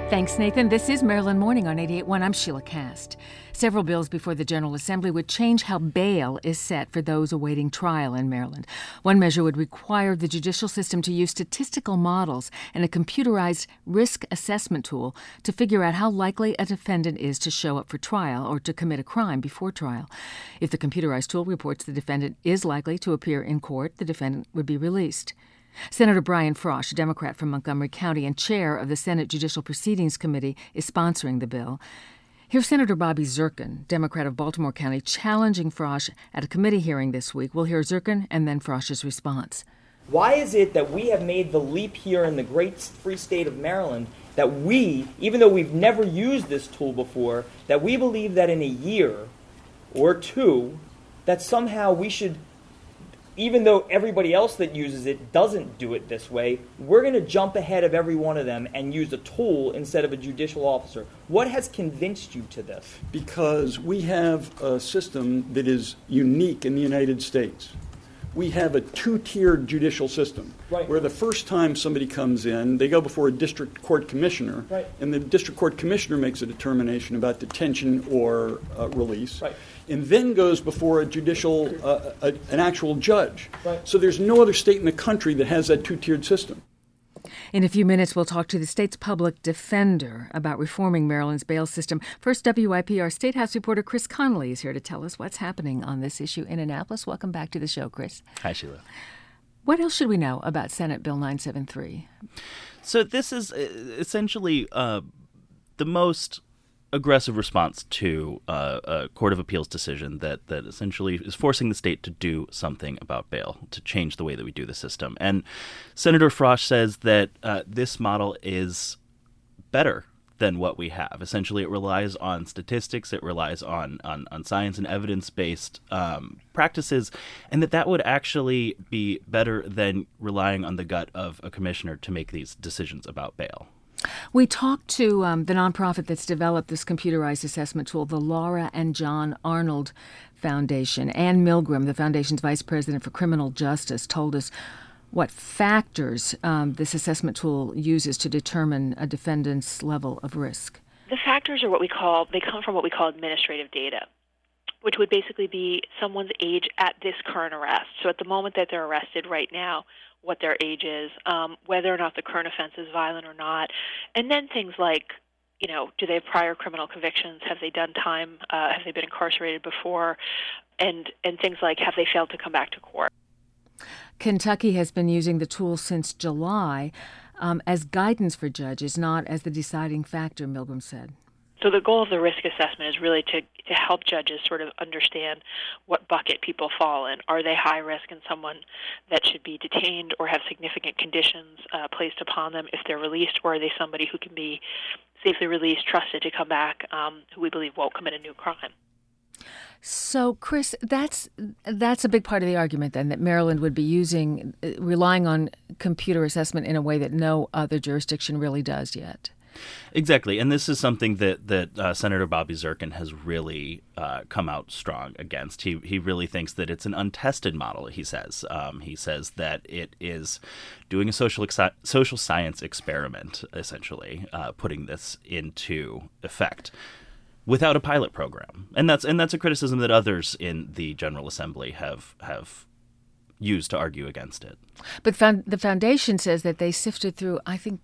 Thanks, Nathan. This is Maryland Morning on 88.1. I'm Sheila Cast. Several bills before the General Assembly would change how bail is set for those awaiting trial in Maryland. One measure would require the judicial system to use statistical models and a computerized risk assessment tool to figure out how likely a defendant is to show up for trial or to commit a crime before trial. If the computerized tool reports the defendant is likely to appear in court, the defendant would be released. Senator Brian Frosh, a Democrat from Montgomery County and chair of the Senate Judicial Proceedings Committee, is sponsoring the bill. Here's Senator Bobby Zirkin, Democrat of Baltimore County, challenging Frosh at a committee hearing this week. We'll hear Zirkin and then Frosh's response. Why is it that we have made the leap here in the great free state of Maryland that we, even though we've never used this tool before, that we believe that in a year or two, that somehow we should, even though everybody else that uses it doesn't do it this way, we're going to jump ahead of every one of them and use a tool instead of a judicial officer. What has convinced you to this? Because we have a system that is unique in the United States. We have a two-tiered judicial system, right, where the first time somebody comes in, they go before a district court commissioner, right, and the district court commissioner makes a determination about detention or release, right, and then goes before a judicial, an actual judge. Right. So there's no other state in the country that has that two-tiered system. In a few minutes, we'll talk to the state's public defender about reforming Maryland's bail system. First, WYPR State House reporter Chris Connolly is here to tell us what's happening on this issue in Annapolis. Welcome back to the show, Chris. Hi, Sheila. What else should we know about Senate Bill 973? So this is essentially the most aggressive response to a Court of Appeals decision that essentially is forcing the state to do something about bail, to change the way that we do the system. And Senator Frosh says that this model is better than what we have. Essentially, it relies on statistics, it relies on science and evidence-based practices, and that would actually be better than relying on the gut of a commissioner to make these decisions about bail. We talked to the nonprofit that's developed this computerized assessment tool, the Laura and John Arnold Foundation. Ann Milgram, the foundation's vice president for criminal justice, told us what factors this assessment tool uses to determine a defendant's level of risk. The factors are they come from what we call administrative data, which would basically be someone's age at this current arrest. So at the moment that they're arrested right now, what their age is, whether or not the current offense is violent or not, and then things like, do they have prior criminal convictions? Have they done time? Have they been incarcerated before? And things like, have they failed to come back to court? Kentucky has been using the tool since July as guidance for judges, not as the deciding factor, Milgram said. So the goal of the risk assessment is really to help judges sort of understand what bucket people fall in. Are they high risk and someone that should be detained or have significant conditions placed upon them if they're released, or are they somebody who can be safely released, trusted to come back, who we believe won't commit a new crime? So, Chris, that's a big part of the argument, then, that Maryland would be relying on computer assessment in a way that no other jurisdiction really does yet. Exactly, and this is something that Senator Bobby Zirkin has really come out strong against. He really thinks that it's an untested model, he says. He says that it is doing a social science experiment, essentially, putting this into effect without a pilot program. And that's a criticism that others in the General Assembly have used to argue against it. But the foundation says that they sifted through, I think,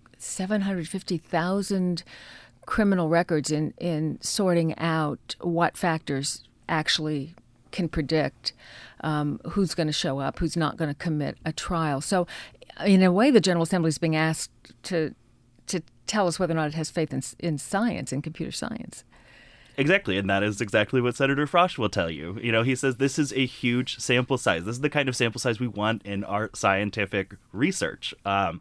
750,000 criminal records in sorting out what factors actually can predict who's going to show up, who's not going to commit a trial. So, in a way, the General Assembly is being asked to tell us whether or not it has faith in science, in computer science. Exactly, and that is exactly what Senator Frosh will tell you. He says this is a huge sample size. This is the kind of sample size we want in our scientific research. And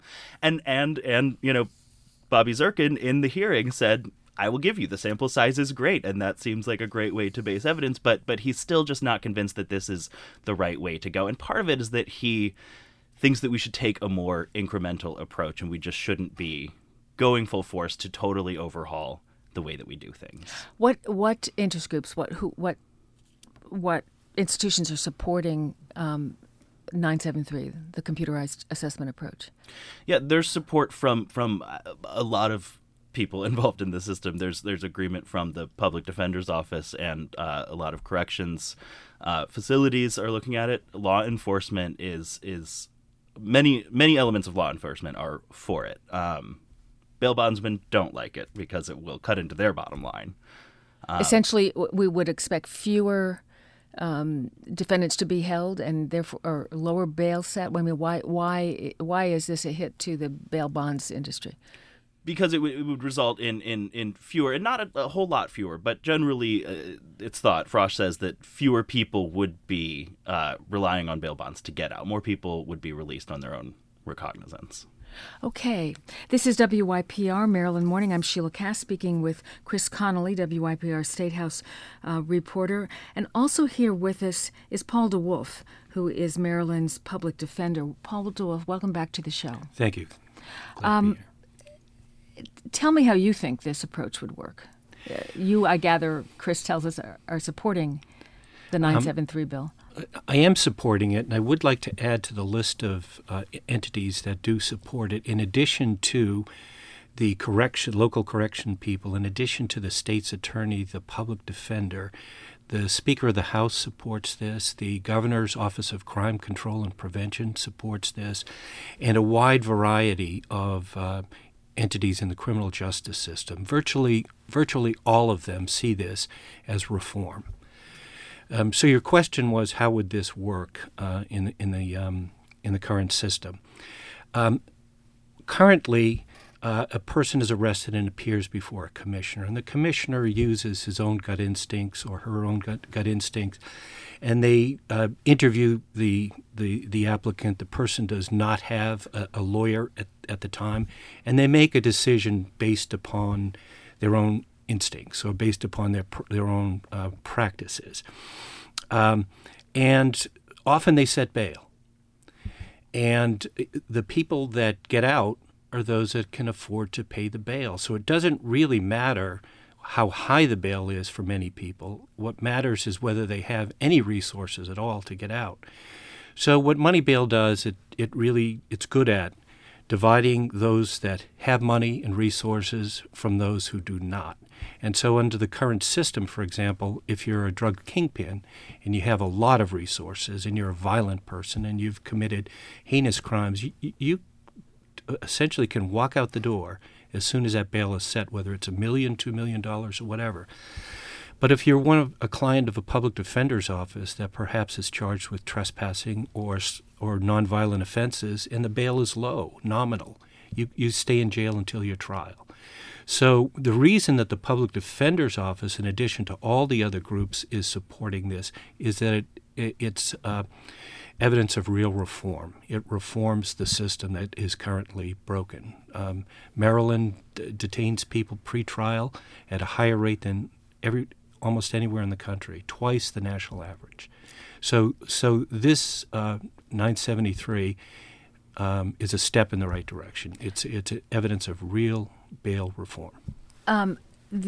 Bobby Zirkin in the hearing said, I will give you the sample size is great, and that seems like a great way to base evidence, but he's still just not convinced that this is the right way to go. And part of it is that he thinks that we should take a more incremental approach, and we just shouldn't be going full force to totally overhaul the way that we do things. What interest groups, what institutions are supporting 973, the computerized assessment approach? Yeah, there's support from a lot of people involved in the system. There's agreement from the public defender's office, and a lot of corrections facilities are looking at it. Law enforcement is many elements of law enforcement are for it. Bail bondsmen don't like it because it will cut into their bottom line. Essentially, we would expect fewer defendants to be held, and therefore or lower bail set. I mean, why is this a hit to the bail bonds industry? Because it would result in fewer, and not a whole lot fewer, but generally it's thought, Frosch says, that fewer people would be relying on bail bonds to get out. More people would be released on their own recognizance. Okay. This is WYPR Maryland Morning. I'm Sheila Cass speaking with Chris Connolly, WYPR State House reporter. And also here with us is Paul DeWolf, who is Maryland's public defender. Paul DeWolf, welcome back to the show. Thank you. Glad to be here. Tell me how you think this approach would work. You, I gather, Chris tells us, are supporting the 973 bill. I am supporting it, and I would like to add to the list of entities that do support it, in addition to the local correction people, in addition to the state's attorney, the public defender. The Speaker of the House supports this. The Governor's Office of Crime Control and Prevention supports this, and a wide variety of entities in the criminal justice system. Virtually all of them see this as reform. So your question was, how would this work in the current system? Currently, a person is arrested and appears before a commissioner, and the commissioner uses his own gut instincts or her own gut instincts, and they interview the applicant. The person does not have a lawyer at the time, and they make a decision based upon their own instincts or based upon their own practices. And often they set bail. And the people that get out are those that can afford to pay the bail. So it doesn't really matter how high the bail is for many people. What matters is whether they have any resources at all to get out. So what money bail does, it's good at dividing those that have money and resources from those who do not. And so under the current system, for example, if you're a drug kingpin and you have a lot of resources and you're a violent person and you've committed heinous crimes, you essentially can walk out the door as soon as that bail is set, whether it's $1 million, $2 million, or whatever. But if you're a client of a public defender's office that perhaps is charged with trespassing or nonviolent offenses, and the bail is low, nominal, you stay in jail until your trial. So the reason that the public defender's office, in addition to all the other groups, is supporting this is that it's evidence of real reform. It reforms the system that is currently broken. Maryland detains people pre-trial at a higher rate than almost anywhere in the country, twice the national average. So this 973 is a step in the right direction. It's evidence of real bail reform. I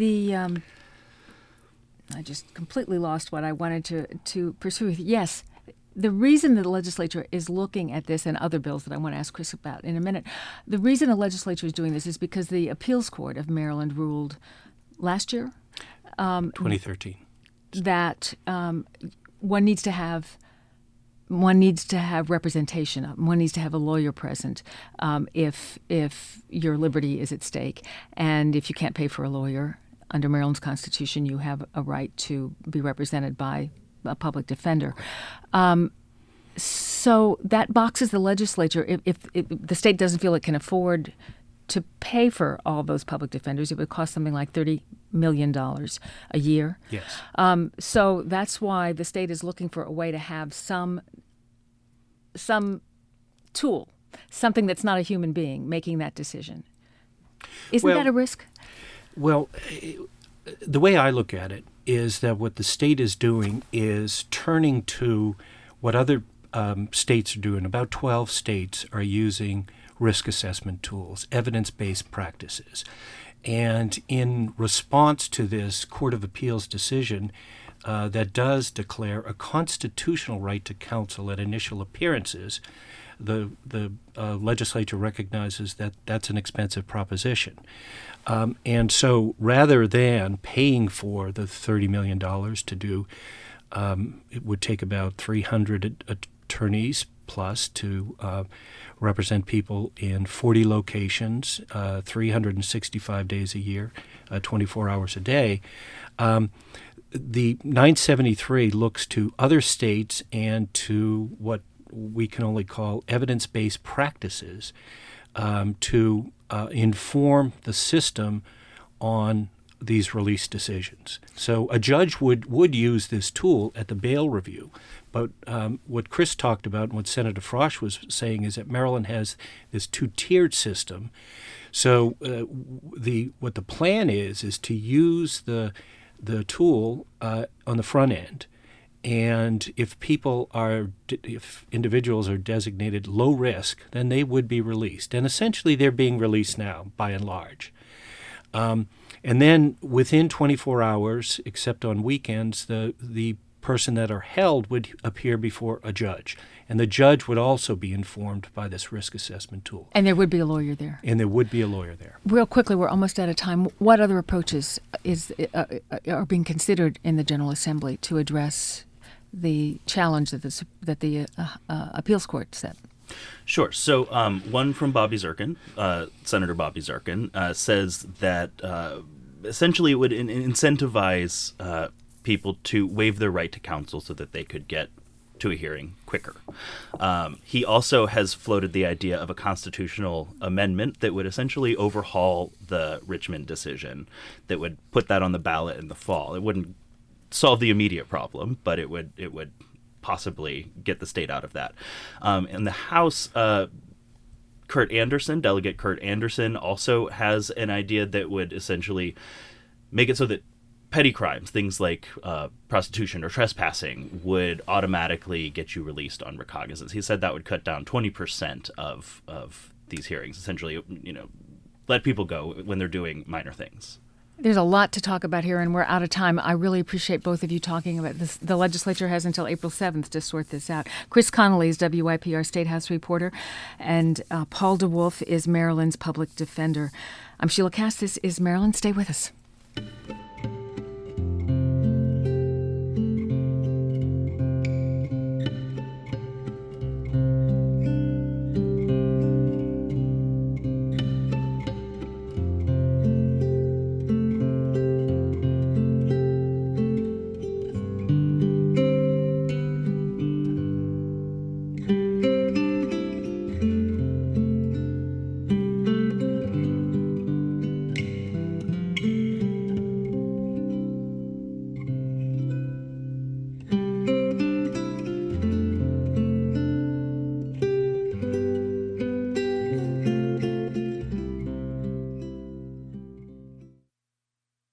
just completely lost what I wanted to pursue. Yes, the reason the legislature is looking at this and other bills that I want to ask Chris about in a minute, the reason the legislature is doing this is because the appeals court of Maryland ruled last year 2013 that one needs to have representation. One needs to have a lawyer present if your liberty is at stake, and if you can't pay for a lawyer under Maryland's Constitution, you have a right to be represented by a public defender. So that boxes the legislature. If the state doesn't feel it can afford to pay for all those public defenders, it would cost something like $30 million a year. Yes. So that's why the state is looking for a way to have some tool, something that's not a human being making that decision. Isn't that a risk? Well, the way I look at it is that what the state is doing is turning to what other states are doing. About 12 states are using risk assessment tools, evidence-based practices. And in response to this Court of Appeals decision that does declare a constitutional right to counsel at initial appearances, the legislature recognizes that that's an expensive proposition. And so rather than paying for the $30 million to do, it would take about 300 attorneys plus to represent people in 40 locations, 365 days a year, 24 hours a day. The 973 looks to other states and to what we can only call evidence-based practices to inform the system on these release decisions. So a judge would use this tool at the bail review. But what Chris talked about and what Senator Frosch was saying is that Maryland has this two-tiered system. So what the plan is to use the tool on the front end. And if individuals are designated low risk, then they would be released. And essentially they're being released now, by and large. And then within 24 hours, except on weekends, the person that are held would appear before a judge. And the judge would also be informed by this risk assessment tool. And there would be a lawyer there. Real quickly, we're almost out of time. What other approaches are being considered in the General Assembly to address the challenge that the appeals court set? Sure. So one from Bobby Zirkin, Senator Bobby Zirkin, says that essentially it would incentivize people to waive their right to counsel so that they could get to a hearing quicker. He also has floated the idea of a constitutional amendment that would essentially overhaul the Richmond decision, that would put that on the ballot in the fall. It wouldn't solve the immediate problem, but it would possibly get the state out of that. In the House, Delegate Kurt Anderson also has an idea that would essentially make it so that petty crimes, things like prostitution or trespassing, would automatically get you released on recognizance. He said that would cut down 20% of these hearings, essentially, let people go when they're doing minor things. There's a lot to talk about here, and we're out of time. I really appreciate both of you talking about this. The legislature has until April 7th to sort this out. Chris Connolly is WYPR State House reporter, and Paul DeWolf is Maryland's public defender. I'm Sheila Cass. This is Maryland. Stay with us.